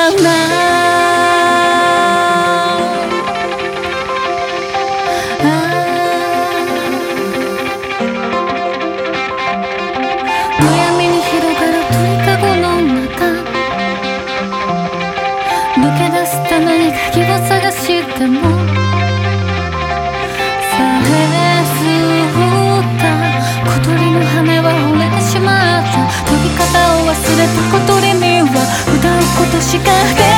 むやみに広がる鳥かごの中、抜け出すために鍵を探してもさえずった小鳥の羽は折れてしまった。飛び方を忘れた小鳥には歌うことしかできない。